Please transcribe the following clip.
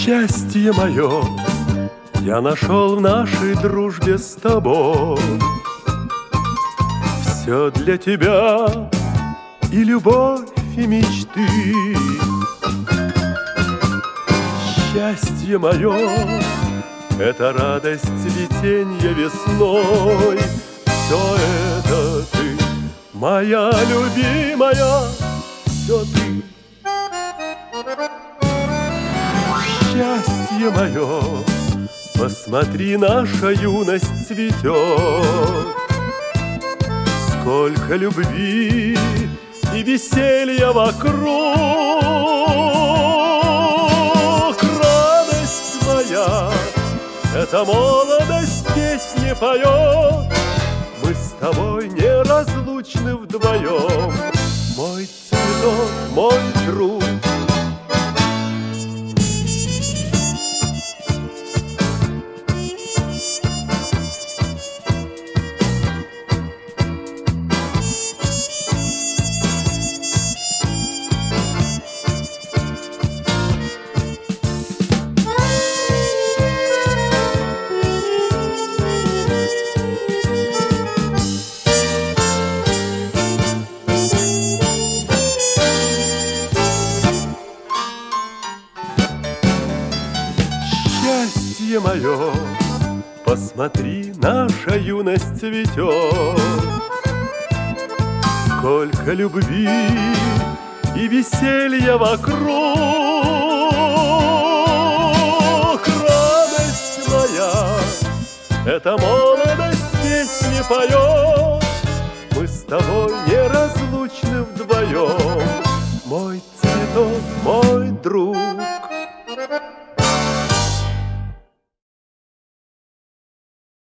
Счастье мое я нашел в нашей дружбе с тобой. Все для тебя и любовь, и мечты. Счастье мое — это радость цветенья весной. Все это ты, моя любимая, все ты. Счастье мое, посмотри, наша юность цветет. Сколько любви и веселья вокруг. Радость моя, эта молодость песни поет. Мы с тобой неразлучны вдвоем. Мой цветок, мой друг. Счастье мое, посмотри, наша юность цветет. Сколько любви и веселья вокруг. Радость моя, эта молодость песни поет. Мы с тобой неразлучны вдвоем. Мой цветок, мой друг.